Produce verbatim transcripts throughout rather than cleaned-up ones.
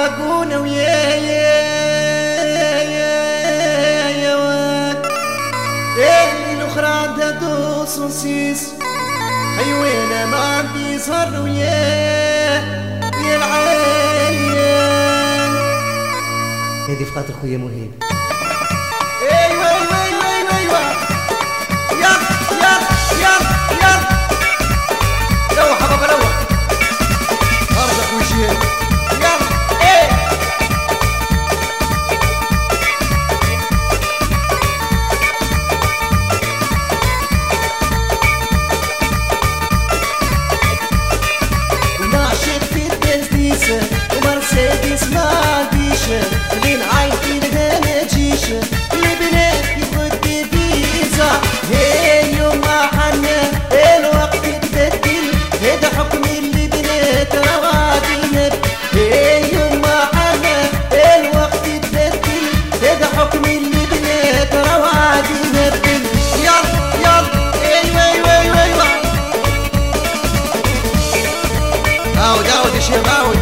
عقونا ويا يا يا يا واد اللي الاخرى دادو صوصيص حيوانة ما عندي صار ويا يا العالية. هذه في خاطر خويا مهيب. ايوا ايوا ايوا ايوا ايوا يلا يلا يلا يلا روح بابا روح ارجع وجهي يلا ايه ونعشق في التسديس ومرسيدس ما عنديش لين عيني لها ما تجيش البنات يبغوا فيزا هي يوم ما حنا الوقت يتبدل هذا حكم البنات راه غادي ينبدل هي يوم ما حنا الوقت يتبدل هذا حكم البنات راه غادي ينبدل. يلا يلا ايوا ايوا ايوا ايوا عاود عاود يا شيخ عاود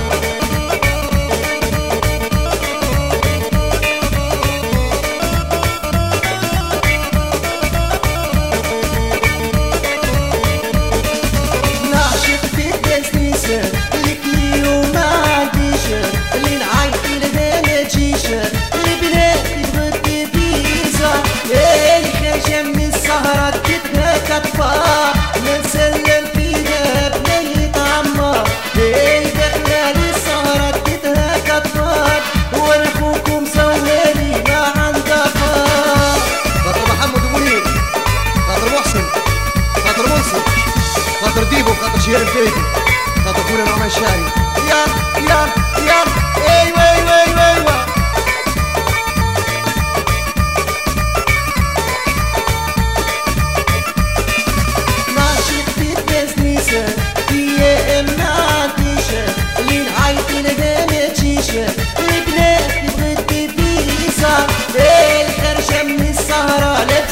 كتفا نسلم فيها بني طعمة هي دخلة للسهرة تتها كتفا وانا اخوكم سوالي ما عندها فار. خاطر محمد منير خاطر محسن خاطر منصف خاطر ديبو خاطر شهير الفيدي خاطر خونا نعمان الشاعري يلا يلا يلا ايوا ايوا ايوا ايوا يا اما عنديشة اللي نعيط لها ما تجيش البنات يبغوا فيزا الخرجة من السهرة